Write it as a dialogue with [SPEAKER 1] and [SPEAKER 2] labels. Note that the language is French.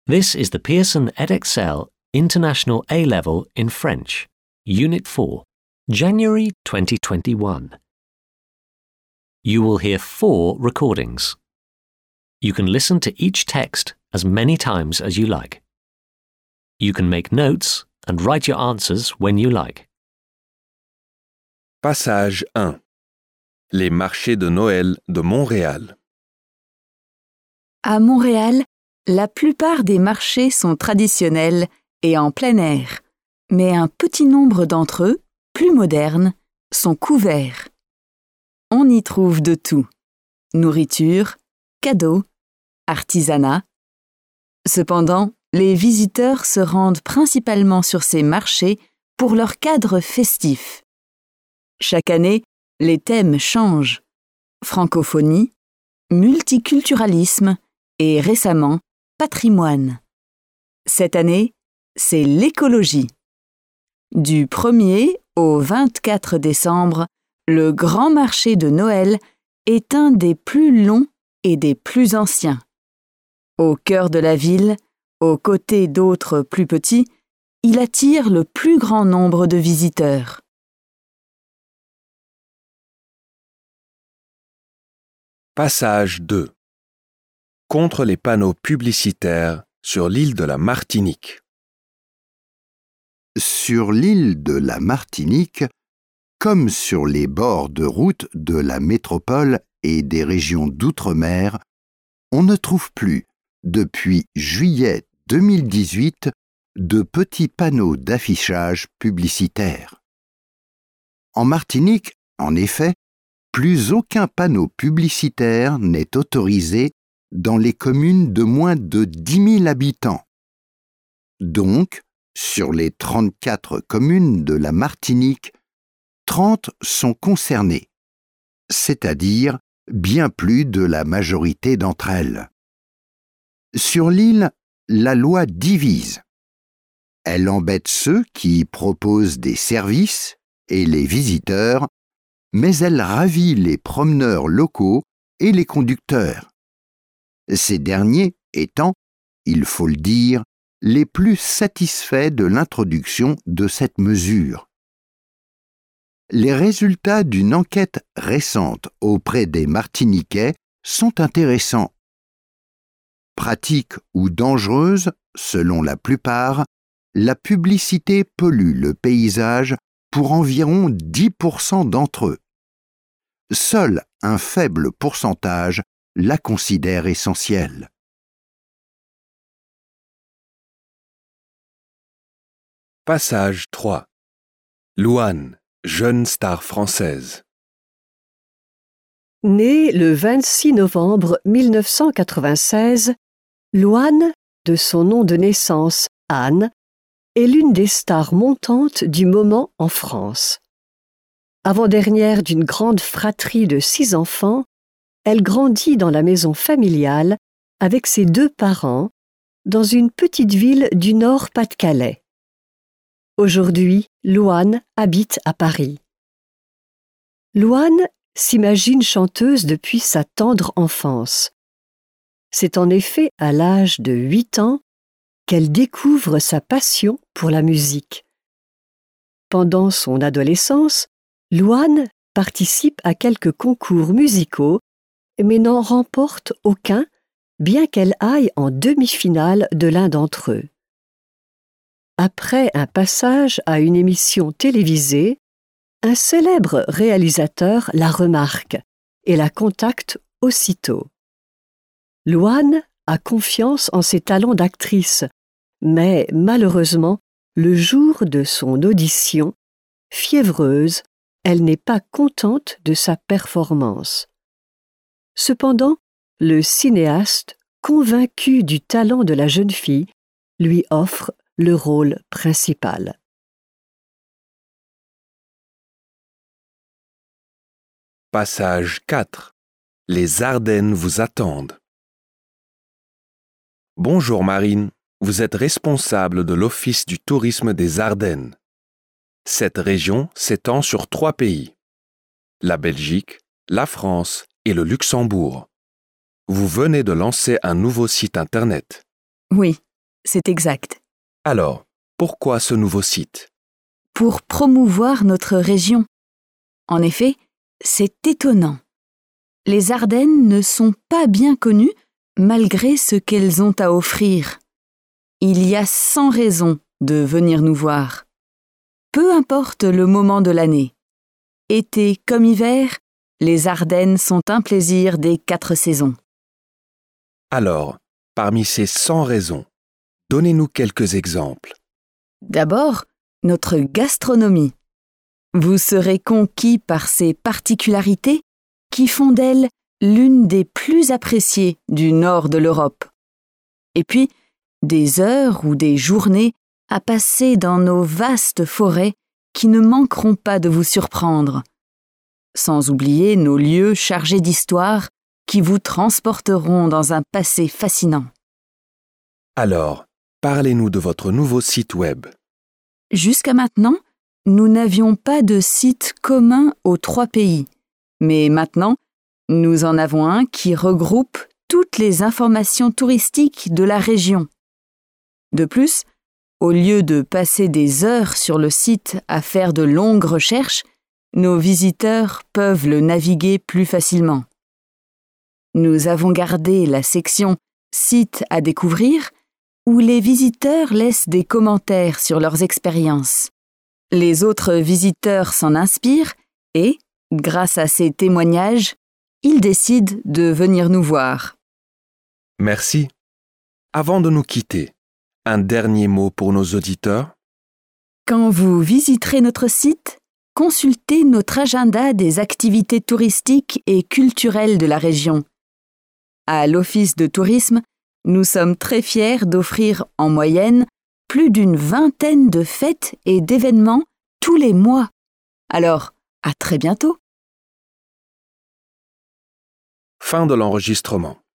[SPEAKER 1] This is the Pearson Edexcel International A-Level in French, Unit 4, January 2021. You will hear 4 recordings. You can listen to each text as many times as you like. You can make notes and write your answers when you like.
[SPEAKER 2] Passage 1. Les marchés de Noël de Montréal.
[SPEAKER 3] À Montréal, la plupart des marchés sont traditionnels et en plein air, mais un petit nombre d'entre eux, plus modernes, sont couverts. On y trouve de tout: nourriture, cadeaux, artisanat. Cependant, les visiteurs se rendent principalement sur ces marchés pour leur cadre festif. Chaque année, les thèmes changent: francophonie, multiculturalisme et récemment, patrimoine. Cette année, c'est l'écologie. Du 1er au 24 décembre, le Grand Marché de Noël est un des plus longs et des plus anciens. Au cœur de la ville, aux côtés d'autres plus petits, il attire le plus grand nombre de visiteurs.
[SPEAKER 2] Passage 2. Contre les panneaux publicitaires sur l'île de la Martinique.
[SPEAKER 4] Sur l'île de la Martinique, comme sur les bords de route de la métropole et des régions d'outre-mer, on ne trouve plus, depuis juillet 2018, de petits panneaux d'affichage publicitaire. En Martinique, en effet, plus aucun panneau publicitaire n'est autorisé dans les communes de moins de 10 000 habitants. Donc, sur les 34 communes de la Martinique, 30 sont concernées, c'est-à-dire bien plus de la majorité d'entre elles. Sur l'île, la loi divise. Elle embête ceux qui proposent des services et les visiteurs, mais elle ravit les promeneurs locaux et les conducteurs. Ces derniers étant, il faut le dire, les plus satisfaits de l'introduction de cette mesure. Les résultats d'une enquête récente auprès des Martiniquais sont intéressants. Pratique ou dangereuse, selon la plupart, la publicité pollue le paysage pour environ 10% d'entre eux. Seul un faible pourcentage la considère essentielle.
[SPEAKER 2] Passage 3. Louane, jeune star française.
[SPEAKER 5] Née le 26 novembre 1996, Louane, de son nom de naissance Anne, est l'une des stars montantes du moment en France. Avant-dernière d'une grande fratrie de 6 enfants, elle grandit dans la maison familiale avec ses 2 parents dans une petite ville du Nord-Pas-de-Calais. Aujourd'hui, Louane habite à Paris. Louane s'imagine chanteuse depuis sa tendre enfance. C'est en effet à l'âge de 8 ans qu'elle découvre sa passion pour la musique. Pendant son adolescence, Louane participe à quelques concours musicaux, mais n'en remporte aucun, bien qu'elle aille en demi-finale de l'un d'entre eux. Après un passage à une émission télévisée, un célèbre réalisateur la remarque et la contacte aussitôt. Louane a confiance en ses talents d'actrice, mais malheureusement, le jour de son audition, fiévreuse, elle n'est pas contente de sa performance. Cependant, le cinéaste, convaincu du talent de la jeune fille, lui offre le rôle principal.
[SPEAKER 2] Passage 4. Les Ardennes vous attendent. Bonjour Marine, vous êtes responsable de l'Office du tourisme des Ardennes. Cette région s'étend sur 3 pays: la Belgique, la France et le Luxembourg. Vous venez de lancer un nouveau site internet.
[SPEAKER 3] Oui, c'est exact.
[SPEAKER 2] Alors, pourquoi ce nouveau site?
[SPEAKER 3] Pour promouvoir notre région. En effet, c'est étonnant. Les Ardennes ne sont pas bien connues malgré ce qu'elles ont à offrir. Il y a 100 raisons de venir nous voir. Peu importe le moment de l'année. Été comme hiver, les Ardennes sont un plaisir des 4 saisons.
[SPEAKER 2] Alors, parmi ces 100 raisons, donnez-nous quelques exemples.
[SPEAKER 3] D'abord, notre gastronomie. Vous serez conquis par ses particularités qui font d'elle l'une des plus appréciées du nord de l'Europe. Et puis, des heures ou des journées à passer dans nos vastes forêts qui ne manqueront pas de vous surprendre. Sans oublier nos lieux chargés d'histoire qui vous transporteront dans un passé fascinant.
[SPEAKER 2] Alors, parlez-nous de votre nouveau site web.
[SPEAKER 3] Jusqu'à maintenant, nous n'avions pas de site commun aux 3 pays. Mais maintenant, nous en avons un qui regroupe toutes les informations touristiques de la région. De plus, au lieu de passer des heures sur le site à faire de longues recherches, nos visiteurs peuvent le naviguer plus facilement. Nous avons gardé la section « Sites à découvrir » où les visiteurs laissent des commentaires sur leurs expériences. Les autres visiteurs s'en inspirent et, grâce à ces témoignages, ils décident de venir nous voir.
[SPEAKER 2] Merci. Avant de nous quitter, un dernier mot pour nos auditeurs?
[SPEAKER 3] Quand vous visiterez notre site, consultez notre agenda des activités touristiques et culturelles de la région. À l'Office de tourisme, nous sommes très fiers d'offrir en moyenne plus d'une 20aine de fêtes et d'événements tous les mois. Alors, à très bientôt.
[SPEAKER 2] Fin de l'enregistrement.